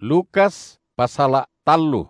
Lukas pasal 3.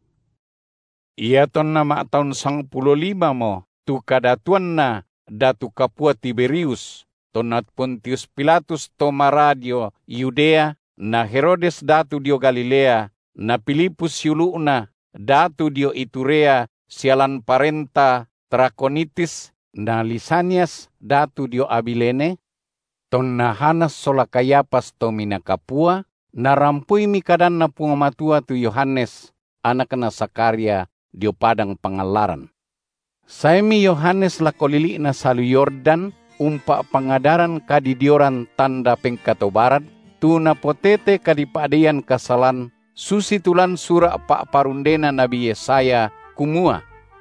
Ia ton nama tahun 15 mo tu kadatuan na datu kapua Tiberius tonat Pontius Pilatus to maradio Yudea na Herodes datu dio Galilea na Filipus yulu'na datu dio Iturea sialan parenta Trakonitis na Lisanias datu dio Abilene ton na Hanas sola Kayapas to minakapua narampui mikadan na pungamatua tu Yohanes anak na Sakaria dio padang pangalaran. Saemi Yohanes lakolili na salu Yordan umpa pangadaran kadidioran tanda pengkatobarat tu na potete kadipadian kasalan susitulan sura pak parundena Nabi Yesaya kumua.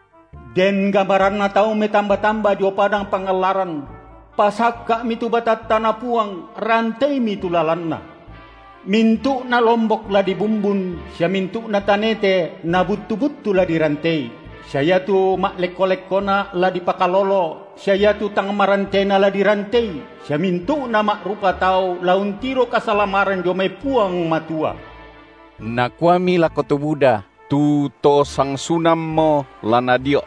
Den gambaran na tau me tambah-tambah dio padang pangalaran pasaka mitu batat tanah puang rantai mitu lalanna. Mintu na lombok la di bumbun, siya mintu na tanete na butu-butu la di rantai. Siya tu maklek-kolekona la di pakalolo, siya tu tang marantena la di rantai. Siya mintu na makrupa tao launtiro kasalamaran jo may puang matua. Nakwami la kotobuda, tu to sang sunam mo lanadio.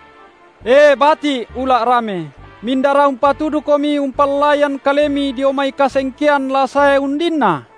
Bati ula rame. Mindara umpatudu komi umpalayan kalemi dio may kasengkian la saya undina.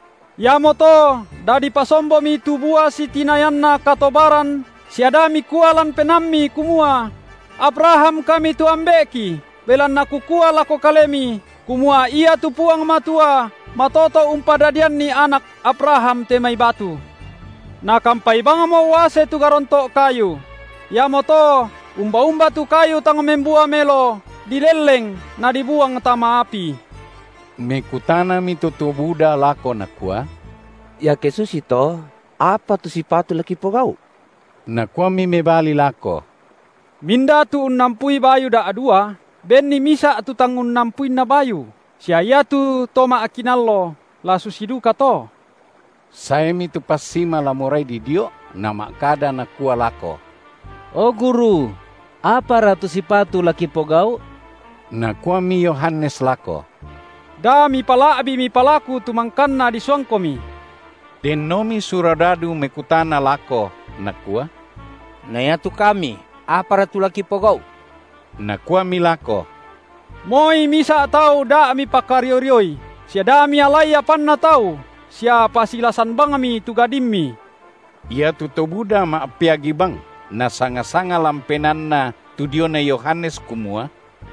Yamoto dadi pasombo mi tubua si tinayanna katobaran siadami kualan penammi kumua Abraham kami tu ambeki belan nakukua lako kalemi kumua ia tu puang matua matoto umpadadian ni anak Abraham temai batu nakampai bangamo wase tu garontok kayu yamoto umba-umba tu kayu tang membua melo dileleng na dibuang tama api. Mekutana mitutu Buddha lako nakua. Ya kesus ito, apa tu sipatu laki pogau? Nakua mi mebali lako. Minda tu unampui bayu da adua, ben ni misa tu tangun nampui na bayu. Siya tu toma akinallo, la susidu kato. Saya mitu pasima lamurai di dio, nama kada nakua lako. Oh guru, apa ratu sipatu laki pogau? Nakua mi Yohanes lako. Da mi palaku tumangkanna di suangkomi. Denomi suradadu mekutana lako, nakua. Naya tu kami, apa ratu laki pogau? Nakua mi lako. Moi misa tau da mi pakariorioi. Sia da mi alaya panna tau. Sia pasilasan bangami tu gadimmi. Ia tu tobuda maapiagi bang. Na sanga-sanga lampenanna tu diona Yohanes kumua.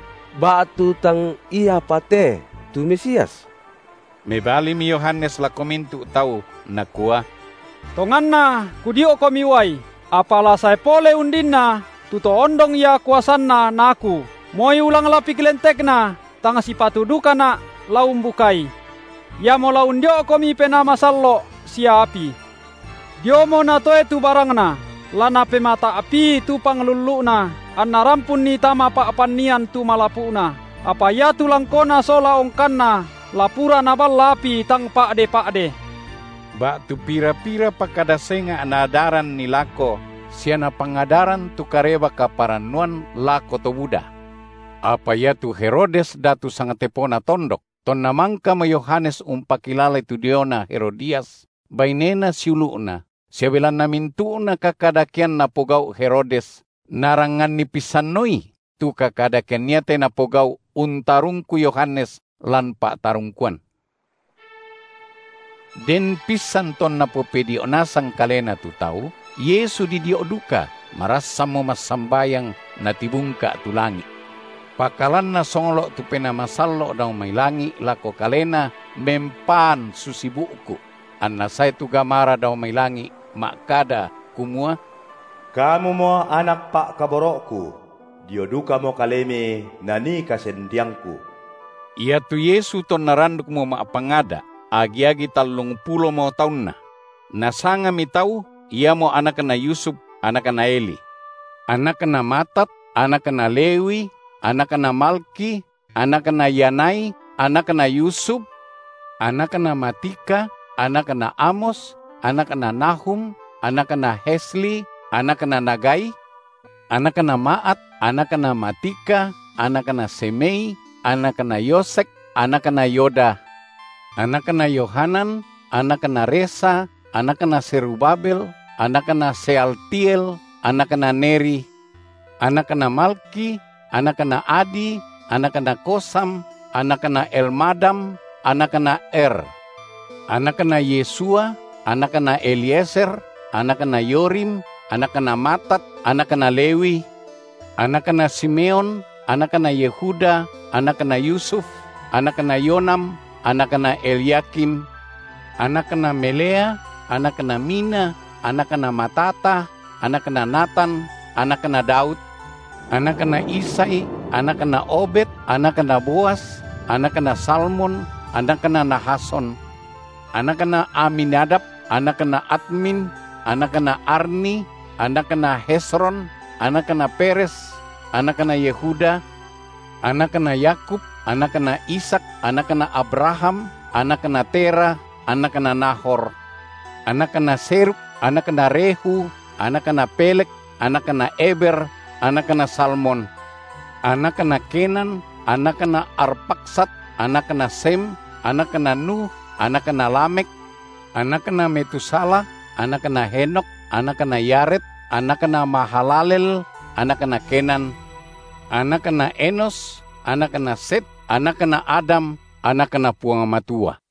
Batu tang iya pate. Tu Mesias. Mebali mi Yohanes la komintu tau nakua. Tonganna kudio komiwai. Apala saya pole undinna. Tuto ondong ya kuasanna naku. Moi ulang lapi kelentekna. Tanga sipatu duka na laum bukai. Ya mo laun dio komi penama sallo siapi. Dio mo na toe tu barangna. Lana pemata api tu pangluluna. Anna rampun ni tama pa apanian tu malapuna. Apa ya tulang kona sola ongkanna lapura nabal lapi tang pakde. Bak tu pira-pira pakadasenga anadaran ni lako siana pangadaran tu kareba kaparanuan lako to Buddha. Apa ya tu Herodes datu sangatepona tondok ton namangka ma Yohanes umpakilala tu diona Herodias bainena siulu'na siabelan namintuna kakadakian na pogau Herodes narangan ni pisanoi tu kakadakian niate na pogau untarungku Yohanes lan pak tarungkuan. Den pisan ton na popedio nasang kalena tu tau, Yesu di dio duka, marasam mo masambayang na tibungka tu langi. Pakalan na songlo tu pena masallo daw may langi lako kalena mempan susibuku. Anna say tu gamara daw may langi makada kumua. Kamu mo anak pak kaborokku. Dioduka mo kaleme nani kasendiangku. Ia tu Yesu ton naranduk mo maapangada. Agi-agi 30 mo taon na. Nasanga mi tau, ia mo anak na Yusuf, anak na Eli. Anak na Matat, anak na Lewi, anak na Malki, anak na Yanai, anak na Yusuf, anak na Matika, anak na Amos, anak na Nahum, anak na Hesli, anak na Nagai, anak na Maat, anak na Matika, anak na Semei, anak na Yosek, anak na Yoda, anak na Yohanan, anak na Resa, anakna Serubabel, anakna Sealtiel, anakna Neri, anakna Malki, anakna Adi, anakna Kosam, anakna Elmadam, anakna anakna Yesua, anakna Eliezer, anakna Yorim, anakna Matat, anakna Lewi, anakna Simeon, anakna Yehuda, anakna Yusuf, anakna Yonam, anakna Eliakim, anakna Melea, anakna Mina, anakna Matata, anakna Natan, anakna Daud, anakna Isai, anakna Obed, anakna Boas, anakna Salmon, anakna Nahason, anakna Aminadab, anakna Admin, anakna Arni, anakna Hesron, anakna Peres, anakna Yehuda, anakna Yakub, anakna Ishak, anakna Abraham, anakna Tera, anakna Nahor, anakna Seruk, anakna Rehu, anakna Pelek, anakna Eber, anakna Salmon, anakna Kenan, anakna Arpaksat, anakna Sem, anakna Nuh, anakna Lamek, anakna Metusala, anakna Henok, anakna Yared, anakna Mahalalel, anakna Kenan, anakna Enos, anakna Set, anakna Adam, anakna Puang Matua.